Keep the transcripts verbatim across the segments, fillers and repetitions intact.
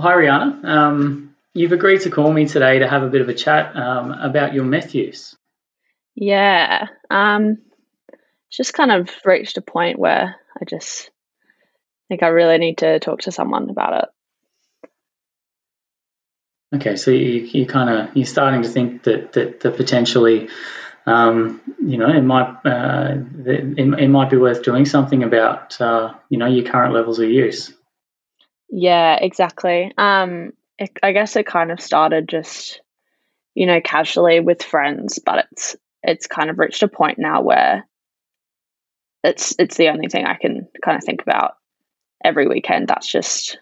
Hi, Rihanna. Um, you've agreed to call me today to have a bit of a chat um, about your meth use. Yeah. Um, it's just kind of reached a point where I just think I really need to talk to someone about it. Okay, so you, you kind of you're starting to think that that, that potentially, um, you know, it might uh, it, it might be worth doing something about uh, you know your current levels of use. Yeah, exactly. Um, it, I guess it kind of started just, you know, casually with friends, but it's it's kind of reached a point now where it's it's the only thing I can kind of think about every weekend. That's just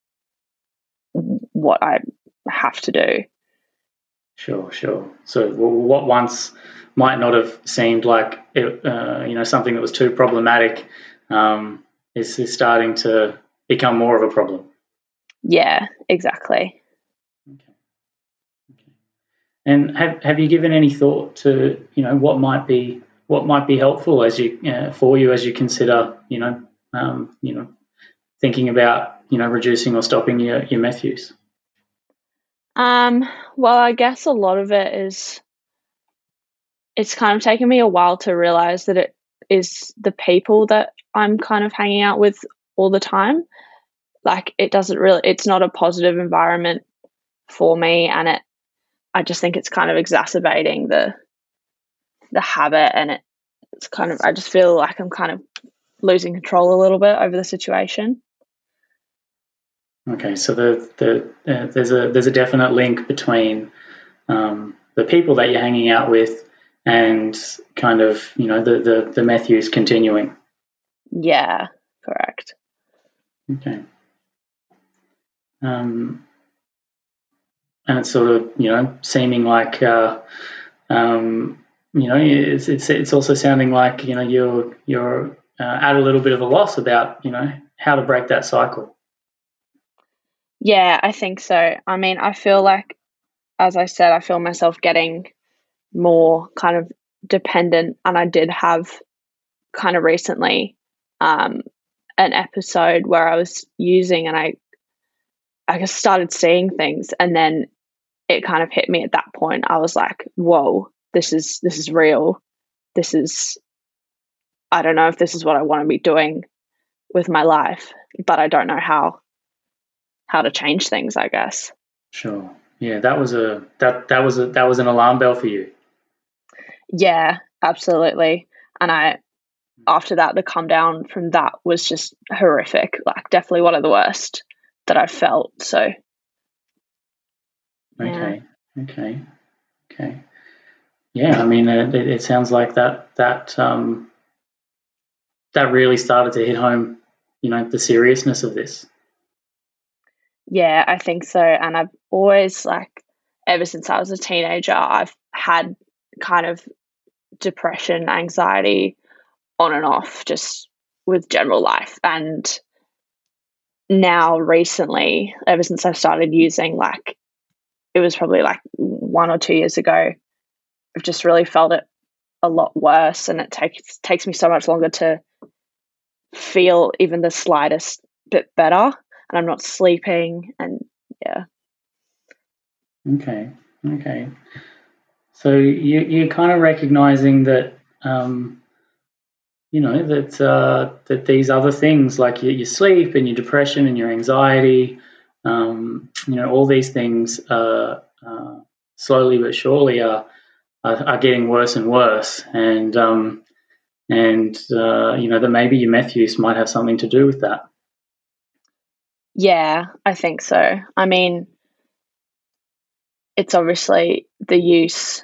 what I have to do. Sure, sure. So what once might not have seemed like it, uh, you know something that was too problematic um, is, is starting to become more of a problem. Yeah, exactly. Okay. And have have you given any thought to you know what might be what might be helpful as you uh, for you as you consider you know um, you know thinking about you know reducing or stopping your your meth use? Um, well, I guess a lot of it is it's kind of taken me a while to realize that it is the people that I'm kind of hanging out with all the time. Like it doesn't really it's not a positive environment for me, and it I just think it's kind of exacerbating the the habit, and it, it's kind of I just feel like I'm kind of losing control a little bit over the situation. Okay, so the the uh, there's a there's a definite link between um, the people that you're hanging out with and kind of you know the the, the meth use continuing. Yeah, correct. Okay. Um, and it's sort of you know seeming like uh, um, you know it's, it's it's also sounding like you know you're you're uh, at a little bit of a loss about you know how to break that cycle. Yeah, I think so. I mean, I feel like, as I said, I feel myself getting more kind of dependent, and I did have kind of recently um, an episode where I was using, and I I just started seeing things, and then it kind of hit me at that point. I was like, "Whoa, this is this is real. This is I don't know if this is what I want to be doing with my life, but I don't know how how to change things, I guess." Sure. Yeah, that was a that that was a that was an alarm bell for you. Yeah, absolutely. And I after that, the come down from that was just horrific. Like definitely one of the worst that I've felt. So yeah. Okay. Okay. Okay. Yeah, I mean, it, it sounds like that that um, that really started to hit home, you know, the seriousness of this. Yeah, I think so. And I've always like ever since I was a teenager, I've had kind of depression, anxiety on and off just with general life. And now recently, ever since I've started using, like it was probably like one or two years ago, I've just really felt it a lot worse, and it takes takes me so much longer to feel even the slightest bit better, and I'm not sleeping, and yeah. Okay. Okay. So you you're kind of recognizing that um, you know that uh, that these other things like your, your sleep and your depression and your anxiety, um, you know, all these things uh, uh, slowly but surely are, are are getting worse and worse, and um, and uh, you know that maybe your meth use might have something to do with that. Yeah, I think so. I mean, it's obviously the use,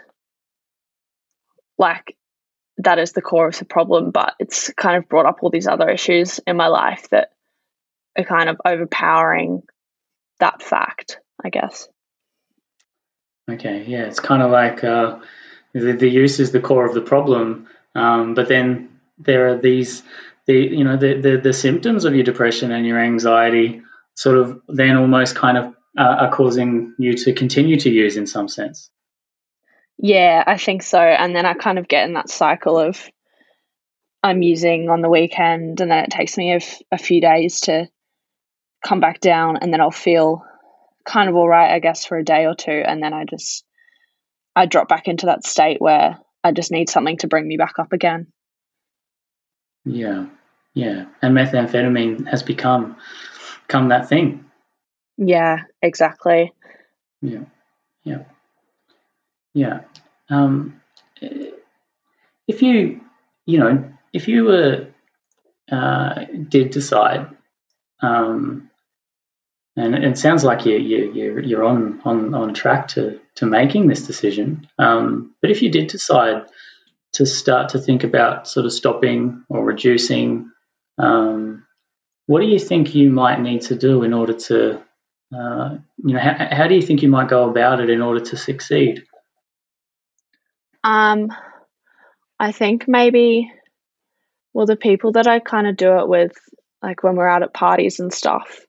like that is the core of the problem, but it's kind of brought up all these other issues in my life that are kind of overpowering that fact, I guess. Okay, yeah, it's kind of like uh, the, the use is the core of the problem, um, but then there are these, the you know, the, the the symptoms of your depression and your anxiety, sort of then almost kind of uh, are causing you to continue to use in some sense. Yeah, I think so. And then I kind of get in that cycle of I'm using on the weekend, and then it takes me a, f- a few days to come back down, and then I'll feel kind of all right, I guess, for a day or two, and then I just I drop back into that state where I just need something to bring me back up again. Yeah, yeah. And methamphetamine has become become that thing. Yeah, exactly. Yeah, yeah, yeah. Um, if you, you know, if you were uh, did decide, um, and it sounds like you you you're, you're on, on on track to to making this decision. Um, but if you did decide to start to think about sort of stopping or reducing, um, what do you think you might need to do in order to, uh, you know, how, how do you think you might go about it in order to succeed? Um, I think maybe, well, the people that I kind of do it with, like when we're out at parties and stuff,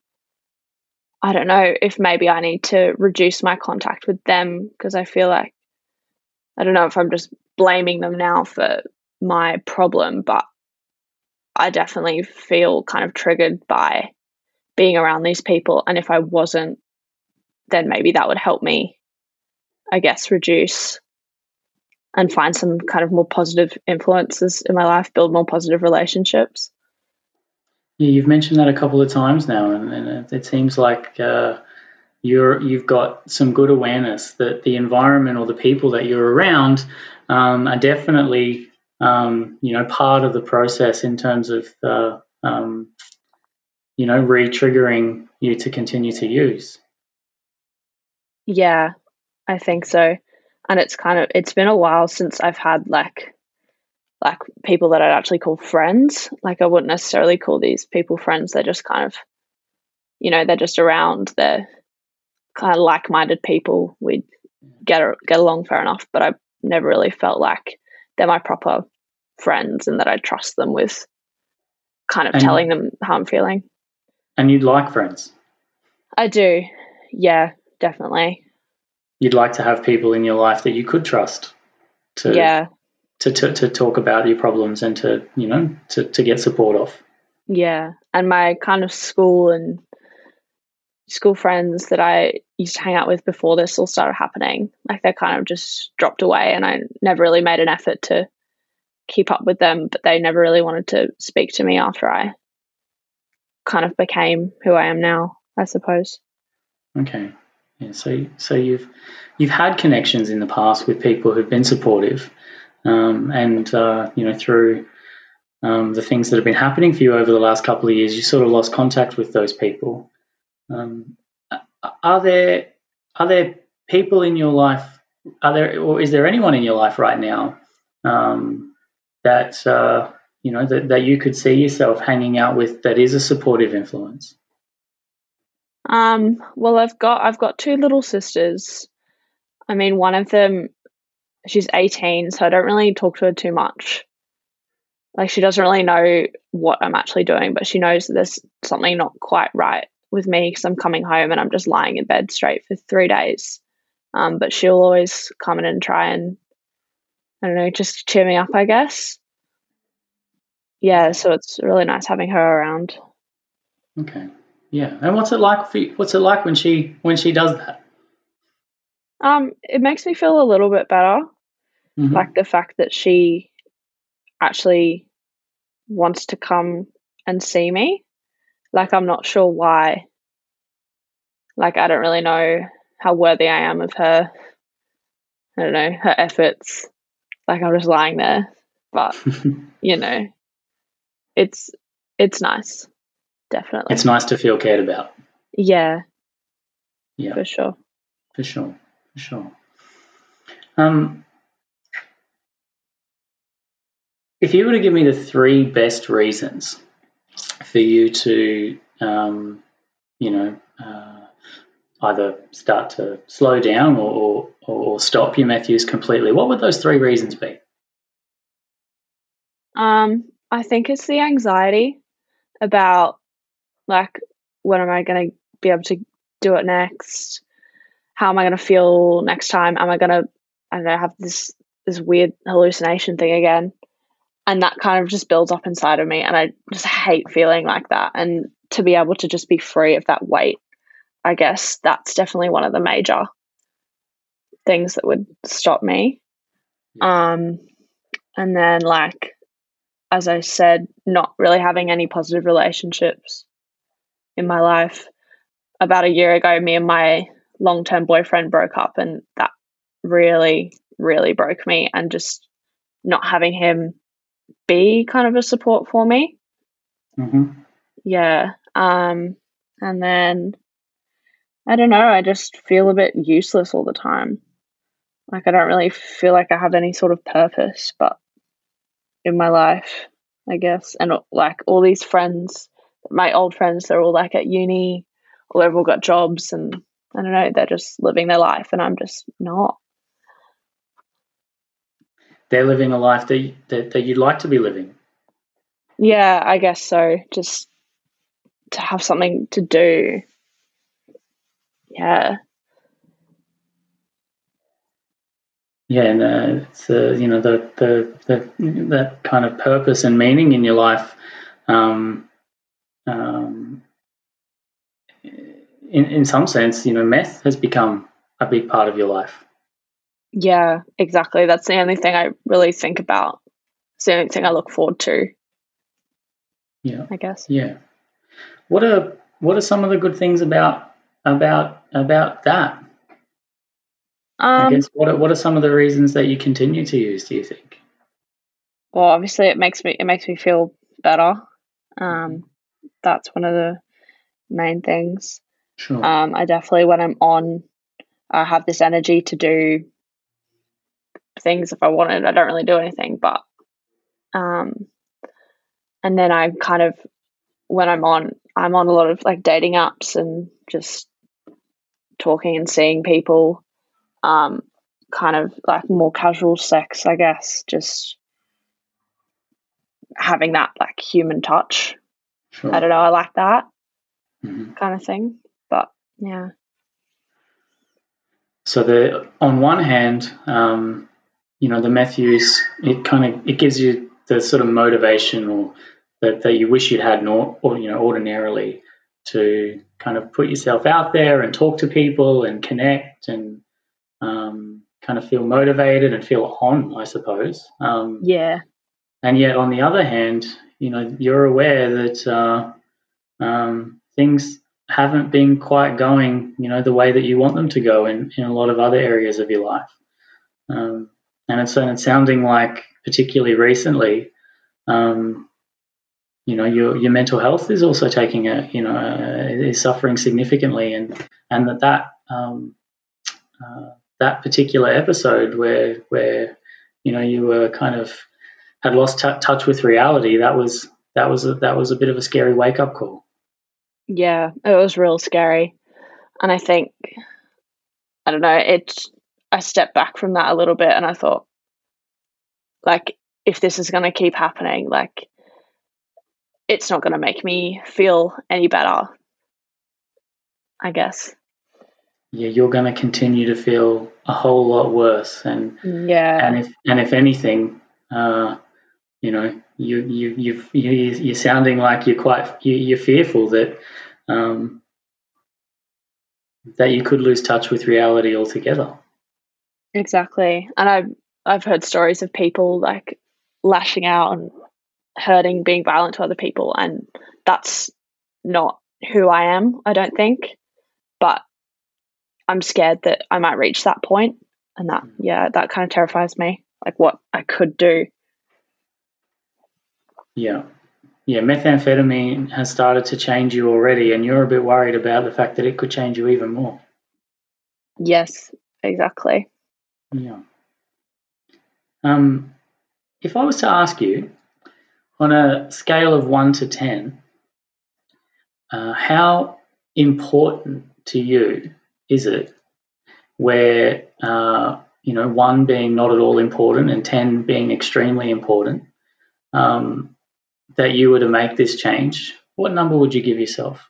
I don't know if maybe I need to reduce my contact with them, because I feel like, I don't know if I'm just blaming them now for my problem, but I definitely feel kind of triggered by being around these people. And if I wasn't, then maybe that would help me, I guess, reduce and find some kind of more positive influences in my life, build more positive relationships. Yeah, you've mentioned that a couple of times now, and, and it, it seems like uh, you're you've got some good awareness that the environment or the people that you're around um, are definitely um, you know part of the process in terms of uh, um, you know re-triggering you to continue to use. Yeah, I think so. And it's kind of, it's been a while since I've had like like people that I'd actually call friends. Like I wouldn't necessarily call these people friends. They're just kind of, you know, they're just around. They're kind of like-minded people. We'd get get along fair enough, but I never really felt like they're my proper friends and that I trust them with kind of And telling them how I'm feeling. and you'd like friends. I do. Yeah, definitely. You'd like to have people in your life that you could trust to Yeah. to, to, to talk about your problems and to, you know, to, to get support off. Yeah. And my kind of school and school friends that I used to hang out with before this all started happening, like they kind of just dropped away, and I never really made an effort to keep up with them, but they never really wanted to speak to me after I kind of became who I am now, I suppose. Okay. Yeah, so so you've you've had connections in the past with people who've been supportive, um, and uh, you know through um, the things that have been happening for you over the last couple of years, you sort of lost contact with those people. Um, are there are there people in your life? Are there or is there anyone in your life right now um, that uh, you know that, that you could see yourself hanging out with that is a supportive influence? Um, well, I've got I've got two little sisters. I mean, one of them, she's eighteen, so I don't really talk to her too much. Like, she doesn't really know what I'm actually doing, but she knows that there's something not quite right with me because I'm coming home and I'm just lying in bed straight for three days. Um, but she'll always come in and try and, I don't know, just cheer me up, I guess. Yeah, so it's really nice having her around. Okay. Yeah. And what's it like for you, what's it like when she when she does that? Um, it makes me feel a little bit better, Mm-hmm. like the fact that she actually wants to come and see me. Like, I'm not sure why. Like, I don't really know how worthy I am of her, I don't know, her efforts. Like, I'm just lying there. But, you know, it's it's nice, definitely. It's nice to feel cared about. Yeah, Yeah, for sure. for sure, for sure. Um, if you were to give me the three best reasons for you to, um, you know, uh, either start to slow down or, or or stop your meth use completely, what would those three reasons be? Um, I think it's the anxiety about, like, when am I going to be able to do it next? How am I going to feel next time? Am I going to, I don't know, have this this weird hallucination thing again? And that kind of just builds up inside of me, and I just hate feeling like that. And to be able to just be free of that weight I guess that's definitely one of the major things that would stop me. Yeah. Um, and then, like, as I said, not really having any positive relationships in my life. About a year ago, me and my long-term boyfriend broke up, and that really, really broke me, and just not having him be kind of a support for me. Mm-hmm. Yeah. Um, and then, I don't know, I just feel a bit useless all the time. Like, I don't really feel like I have any sort of purpose, but in my life, I guess. And like all these friends, my old friends, they're all like at uni, or they've all got jobs, and I don't know, they're just living their life, and I'm just not. They're living a life that, that, that you'd like to be living. Yeah, I guess so. Just to have something to do. Yeah. Yeah, and uh, it's uh, you know the, the the that kind of purpose and meaning in your life. Um, um, in in some sense, you know, meth has become a big part of your life. Yeah, exactly. That's the only thing I really think about. It's the only thing I look forward to. Yeah, I guess. Yeah. What are what are some of the good things about about about that? Um, I guess what are, what are some of the reasons that you continue to use, do you think? Well, obviously it makes me it makes me feel better. Um, that's one of the main things. Sure. Um, I definitely, when I'm on, I have this energy to do things if I wanted. I don't really do anything, but um, and then I kind of, when I'm on, I'm on a lot of like dating apps and just talking and seeing people. Um, kind of like more casual sex, I guess. Just having that like human touch. Sure. I don't know. I like that mm-hmm. kind of thing. But yeah. So the on one hand, um, you know, the meth use, it kind of it gives you the sort of motivation or that, that you wish you'd had, nor, or you know, ordinarily, to kind of put yourself out there and talk to people and connect and um, kind of feel motivated and feel on, I suppose. Um, Yeah. And yet, on the other hand, you know, you're aware that uh, um, things haven't been quite going, you know, the way that you want them to go in, in a lot of other areas of your life. Um, and it's, and it's sounding like, particularly recently, um, you know, your your mental health is also taking a, you know, uh, is suffering significantly, and and that that um, uh, that particular episode where where you know you were kind of had lost t- touch with reality, that was that was a, that was a bit of a scary wake up call. Yeah, it was real scary, and I think, I don't know, it. I stepped back from that a little bit, and I thought, like, if this is going to keep happening, like, it's not going to make me feel any better, I guess. Yeah, you're going to continue to feel a whole lot worse, and yeah, and if and if anything, uh, you know, you you you've, you you're sounding like you're quite you, you're fearful that um, that you could lose touch with reality altogether. exactly. And I've I've heard stories of people like lashing out and hurting, being violent to other people, and that's not who I am, I don't think. But I'm scared that I might reach that point, and that, yeah, that kind of terrifies me, like what I could do. Yeah. Yeah, methamphetamine has started to change you already, and you're a bit worried about the fact that it could change you even more. Yes, exactly. Yeah. Um, if I was to ask you, on a scale of one to ten, uh, how important to you is it where, uh, you know, one being not at all important and ten being extremely important, um, that you were to make this change? What number would you give yourself?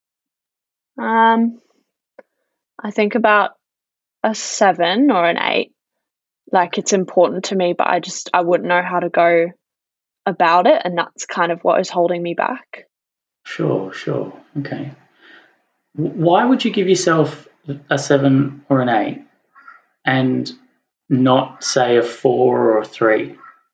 Um, I think about a seven or an eight. Like, it's important to me, but I just I wouldn't know how to go about it, and that's kind of what is holding me back. Sure, sure. Okay. why would you give yourself a seven or an eight and not say a four or a three?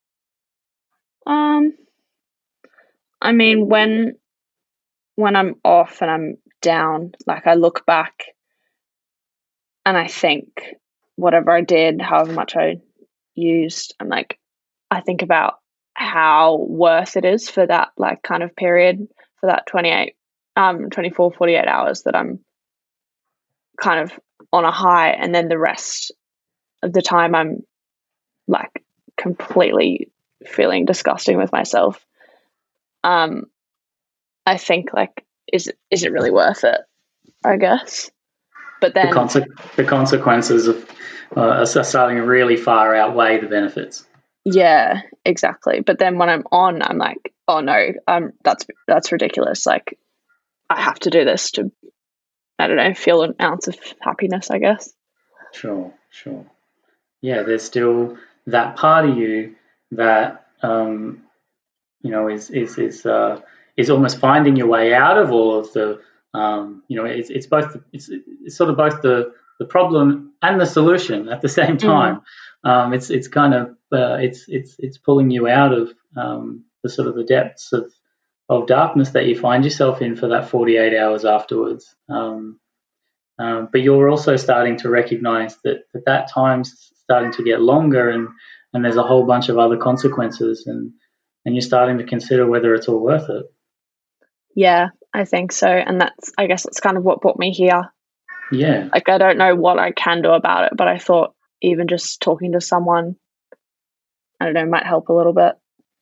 Um, I mean, when when I'm off and I'm down, like I look back and I think whatever I did, however much I used, I'm like, I think about how worth it is for that like kind of period, for that twenty-eight, um, twenty-four, forty-eight hours that I'm kind of on a high, and then the rest of the time I'm like completely feeling disgusting with myself. Um, I think like, is is it really worth it? I guess. But then the, conse- the consequences of uh, are starting to really far outweigh the benefits. Yeah, exactly. But then when I'm on, I'm like, oh no, um, that's that's ridiculous. Like, I have to do this to, I don't know, feel an ounce of happiness, I guess. Sure, sure. Yeah, there's still that part of you that um, you know is is is uh, is almost finding your way out of all of the um, you know it's it's both it's, it's sort of both the the problem and the solution at the same time. Mm. Um, it's it's kind of uh, it's it's it's pulling you out of um, the sort of the depths of of darkness that you find yourself in for that forty-eight hours afterwards. Um, um, but you're also starting to recognize that, that that time's starting to get longer, and and there's a whole bunch of other consequences, and and you're starting to consider whether it's all worth it. Yeah, I think so. And that's, I guess that's kind of what brought me here. Yeah. Like, I don't know what I can do about it, but I thought even just talking to someone, I don't know, might help a little bit.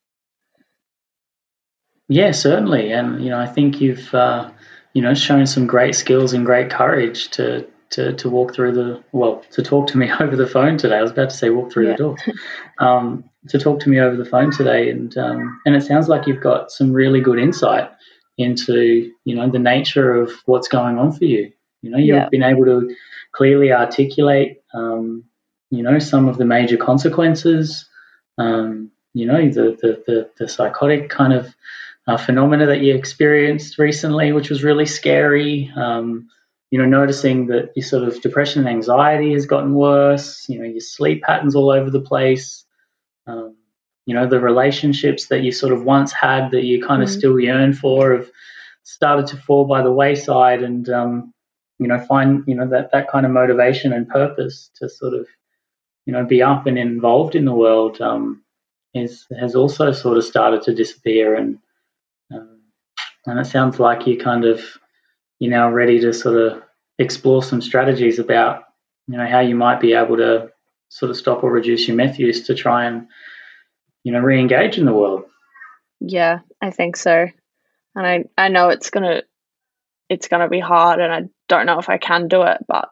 Yeah, certainly. And, you know, I think you've, uh, you know, shown some great skills and great courage to, to, to walk through the, well, to talk to me over the phone today. I was about to say walk through yeah. the door. Um, to talk to me over the phone today. And, um, and it sounds like you've got some really good insight into, you know, the nature of what's going on for you. You know, you've yeah. been able to clearly articulate, um, you know, some of the major consequences, um, you know, the, the, the, the psychotic kind of uh, phenomena that you experienced recently, which was really scary. Um, you know, noticing that your sort of depression and anxiety has gotten worse, you know, your sleep patterns all over the place. Um, you know, the relationships that you sort of once had that you kind of mm. still yearn for have started to fall by the wayside, and, um, you know, find, you know, that, that kind of motivation and purpose to sort of, you know, be up and involved in the world um, is has also sort of started to disappear. And um, and it sounds like you kind of, you're now ready to sort of explore some strategies about, you know, how you might be able to sort of stop or reduce your meth use to try and, you know, re-engage in the world. Yeah, I think so. And I, I know it's gonna it's gonna be hard, and I don't know if I can do it, but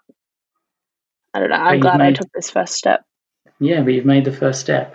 I don't know. I'm glad made, I took this first step. Yeah, but you've made the first step.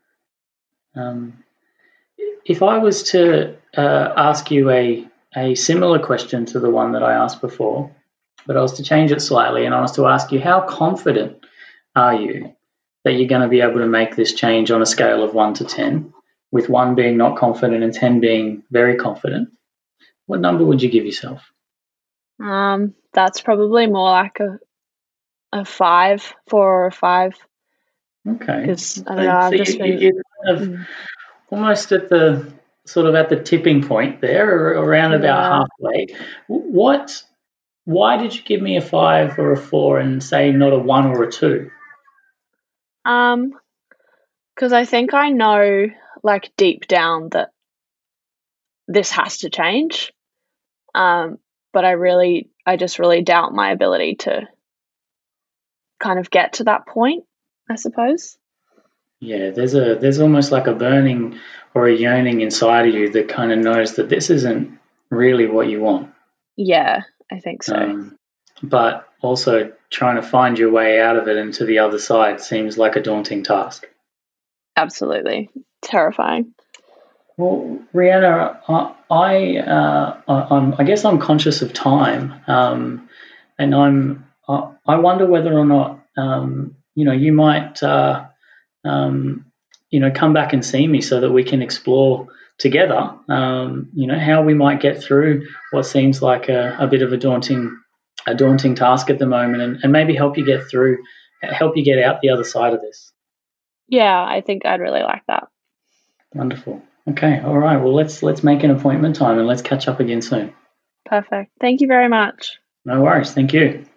Um, if I was to uh, ask you a a similar question to the one that I asked before, but I was to change it slightly, and I was to ask you, how confident are you that you're going to be able to make this change on a scale of one to ten, with one being not confident and ten being very confident? What number would you give yourself? Um, that's probably more like a a five, four or a five. Okay. Because I don't know, I've so just you, been you're kind of mm. almost at the sort of at the tipping point there, around yeah. about halfway. What? Why did you give me a five or a four and say not a one or a two? Um, because I think I know, like, deep down that this has to change. Um, but I really, I just really doubt my ability to kind of get to that point, I suppose. Yeah, there's a there's almost like a burning or a yearning inside of you that kind of knows that this isn't really what you want. Yeah, I think so. Um, but also trying to find your way out of it and to the other side seems like a daunting task. Absolutely. Terrifying. Well, Rhianna, I, I, uh, I'm, I guess I'm conscious of time, um, and I'm, I, I wonder whether or not, um, you know, you might, uh, um, you know, come back and see me so that we can explore together, um, you know, how we might get through what seems like a, a bit of a daunting a daunting task at the moment, and, and maybe help you get through, help you get out the other side of this. Yeah, I think I'd really like that. Wonderful. Okay, all right. Well, let's let's make an appointment time and let's catch up again soon. Perfect. Thank you very much. No worries. Thank you.